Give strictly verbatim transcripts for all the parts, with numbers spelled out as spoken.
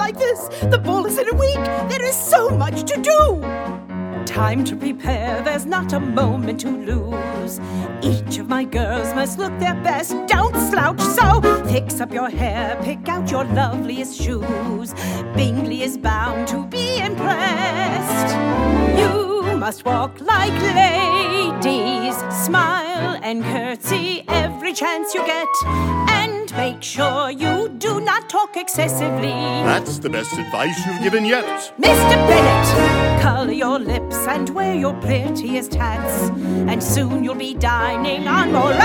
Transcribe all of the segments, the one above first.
like this? The ball is in a week. There is so much to do. Time to prepare, there's not a moment to lose. Each of my girls must look their best, don't slouch, so fix up your hair, pick out your loveliest shoes. Bingley is bound to be impressed. You must walk like ladies, smile and curtsy every chance you get, and make sure you do not talk excessively. That's the best advice you've given yet. Mister Bennet, color your lips and wear your prettiest hats, and soon you'll be dining on Morels.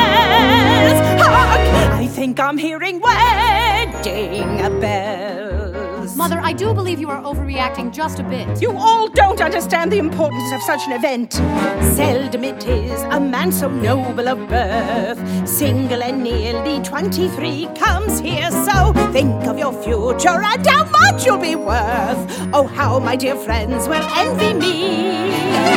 Hark! I think I'm hearing wedding bells. Mother, I do believe you are overreacting just a bit. You all don't understand the importance of such an event. Seldom it is a man so noble of birth, single and nearly twenty-three, comes here. So think of your future and how much you'll be worth. Oh, how my dear friends will envy me.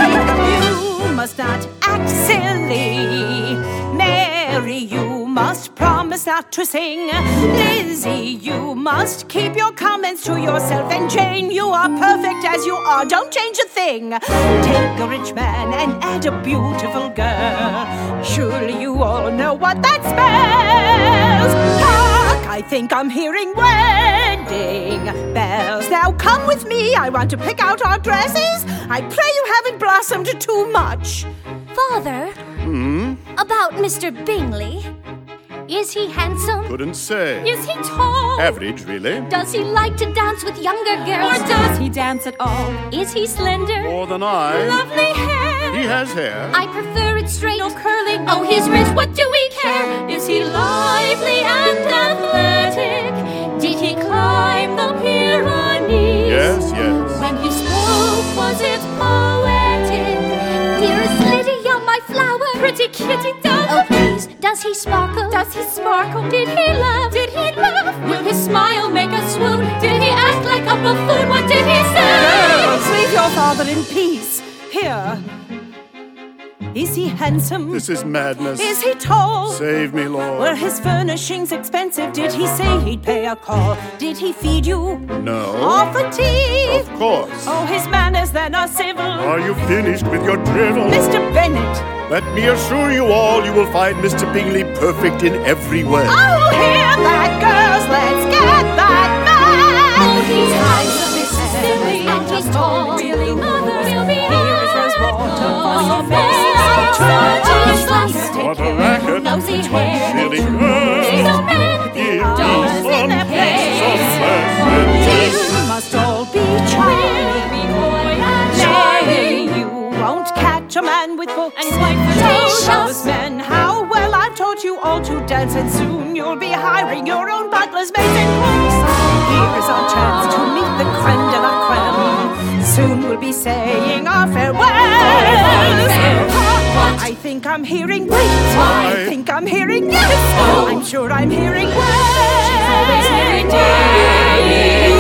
You must not act silly. Mary, you must promise not to sing. Lizzie, you must keep your comments to yourself. And Jane, you are perfect as you are. Don't change a thing. Take a rich man and add a beautiful girl. Surely you all know what that spells. Hark! I think I'm hearing wedding bells. Now come with me. I want to pick out our dresses. I pray you haven't blossomed too much. Father, Hmm? about Mister Bingley. Is he handsome? Couldn't say. Is he tall? Average, really. Does he like to dance with younger girls? Or does he dance at all? Is he slender? More than I. Lovely hair. He has hair. I prefer it straight. No curly. Oh, he's rich. What do we care? Is he lively and athletic? Did he climb the Pyrenees? Yes, yes. When he spoke, was it poetic? Dearest Lydia, my flower. Pretty kitty dove. Oh, please, does he sparkle? Does he sparkle? Did he laugh? Did he laugh? Will his smile make us swoon? Did he act like a buffoon? What did he say? Girls, leave your father in peace. Here. Is he handsome? This is madness. Is he tall? Save me, Lord. Were his furnishings expensive? Did he say he'd pay a call? Did he feed you? No. Offer tea? Of course. Oh, his manners then are civil. Are you finished with your drivel? Mister Bennet. Let me assure you all, you will find Mister Bingley perfect in every way. Oh, hear that, girls, let's get that man. Oh, he's handsome, he's silly, and he's tall. Really, Mother will be here is rose water for your Oh, face. What a racket. Nosy hair. Silly He's girl. a man. Give Dollars me in some their piece of place. flesh. You must all be charming. Nay, you won't catch a man with books. And he's white for Show toes. those men how well I've taught you all to dance, and soon you'll be hiring your own butlers, maids, and cooks. Here is our chance to meet the creme de la creme. Soon we'll be saying our farewells. I think I'm hearing wait. I think I'm hearing yes. I'm sure I'm hearing well. She's always hearing